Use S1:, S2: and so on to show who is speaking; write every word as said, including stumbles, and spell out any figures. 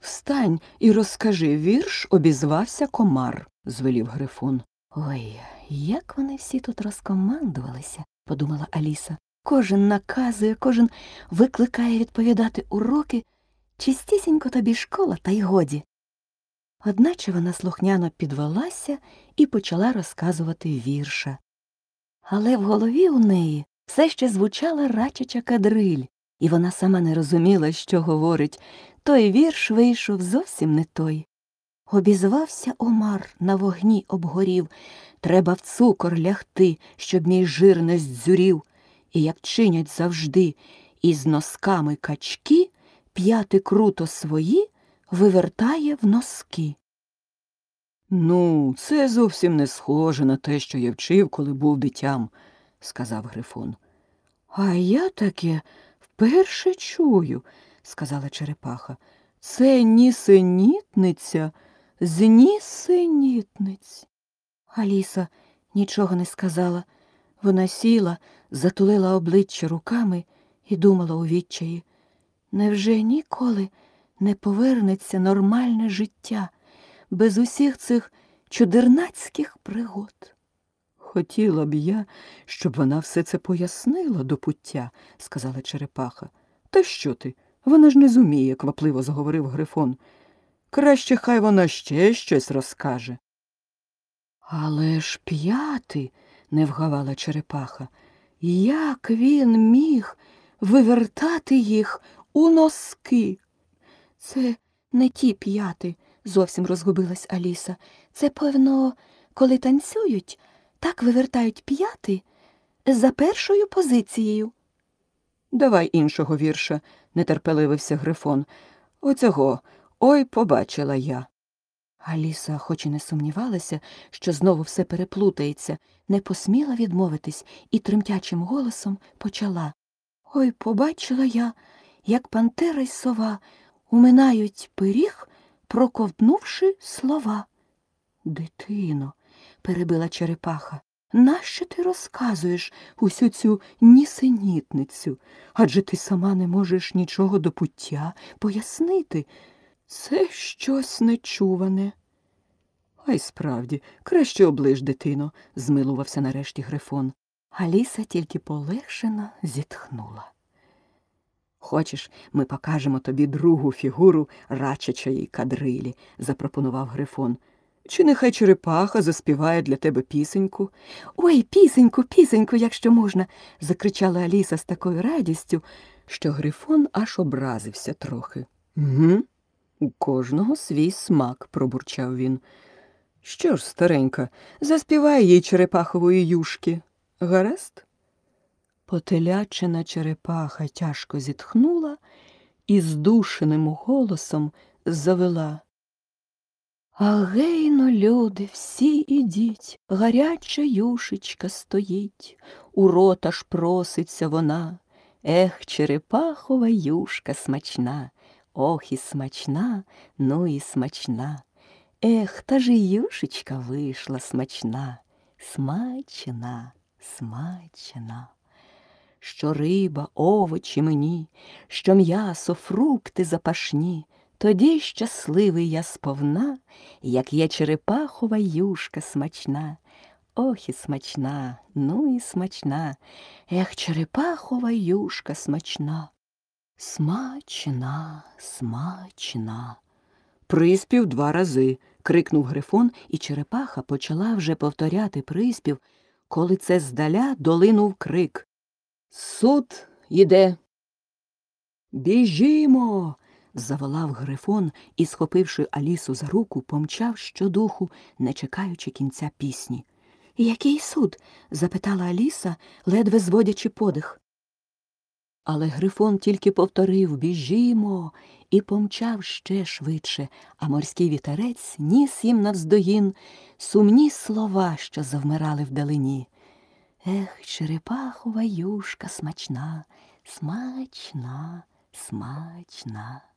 S1: Встань і розкажи вірш, обізвався комар, звелів Грифон.
S2: Ой, як вони всі тут розкомандувалися, подумала Аліса. Кожен наказує, кожен викликає відповідати уроки. Чистісінько тобі школа, та й годі. Одначе вона слухняно підвелася і почала розказувати вірша. Але в голові у неї все ще звучала рачача кадриль, і вона сама не розуміла, що говорить. Той вірш вийшов зовсім не той. Обізвався омар, на вогні обгорів. Треба в цукор лягти, щоб мій жир не здзюрів. І як чинять завжди, із носками качки, п'яти круто свої вивертає в носки.
S1: Ну, це зовсім не схоже на те, що я вчив, коли був дитям, сказав Грифон.
S2: А я таке вперше чую, сказала черепаха.
S1: Це нісенітниця з нісенітниць.
S2: Аліса нічого не сказала. Вона сіла, затулила обличчя руками і думала у відчаї. Невже ніколи не повернеться нормальне життя без усіх цих чудернацьких пригод?
S1: Хотіла б я, щоб вона все це пояснила до пуття, сказала черепаха. Та що ти? Вона ж не зуміє, квапливо заговорив Грифон. Краще хай вона ще щось розкаже.
S2: Але ж п'ятий, не вгавала черепаха, як він міг вивертати їх у носки? Це не ті п'яти, зовсім розгубилась Аліса. Це, певно, коли танцюють, так вивертають п'яти за першою позицією.
S1: Давай іншого вірша, нетерпеливився Грифон. Оцього, ой, побачила я.
S2: Аліса, хоч і не сумнівалася, що знову все переплутається, не посміла відмовитись і тремтячим голосом почала. Ой, побачила я, як пантера й сова уминають пиріг, проковтнувши слова. Дитино, перебила черепаха, нащо ти розказуєш усю цю нісенітницю? Адже ти сама не можеш нічого до пуття пояснити.
S1: Це щось нечуване. А й справді, краще оближ, дитино, змилувався нарешті Грифон.
S2: Аліса тільки полегшено зітхнула.
S1: Хочеш, ми покажемо тобі другу фігуру рачачої кадрилі, запропонував Грифон. Чи нехай черепаха заспіває для тебе пісеньку?
S2: Ой, пісеньку, пісеньку, якщо можна, закричала Аліса з такою радістю,
S1: що Грифон аж образився трохи. Угу. У кожного свій смак, пробурчав він. Що ж, старенька, заспівай їй черепахової юшки. Гаразд?
S2: Потелячина черепаха тяжко зітхнула і здушеним голосом завела. А гейно, люди, всі ідіть, гаряча юшечка стоїть, у рота ж проситься вона. Ех, черепахова юшка смачна, ох і смачна, ну і смачна. Ех, та ж і юшечка вийшла смачна, смачна, смачна. Що риба, овочі мені, що м'ясо, фрукти запашні, тоді щасливий я сповна, як є черепахова юшка смачна. Ох і смачна, ну і смачна, ех, черепахова юшка смачна. Смачна, смачна.
S1: Приспів два рази, крикнув Грифон,
S2: і черепаха почала вже повторяти приспів, коли це здаля долинув крик.
S1: Суд іде.
S2: Біжімо, заволав Грифон і, схопивши Алісу за руку, помчав щодуху, не чекаючи кінця пісні. Який суд? запитала Аліса, ледве зводячи подих. Але Грифон тільки повторив «Біжімо» і помчав ще швидше, а морський вітерець ніс їм навздогін сумні слова, що завмирали вдалині. Ех, черепахова юшка смачна, смачна, смачна.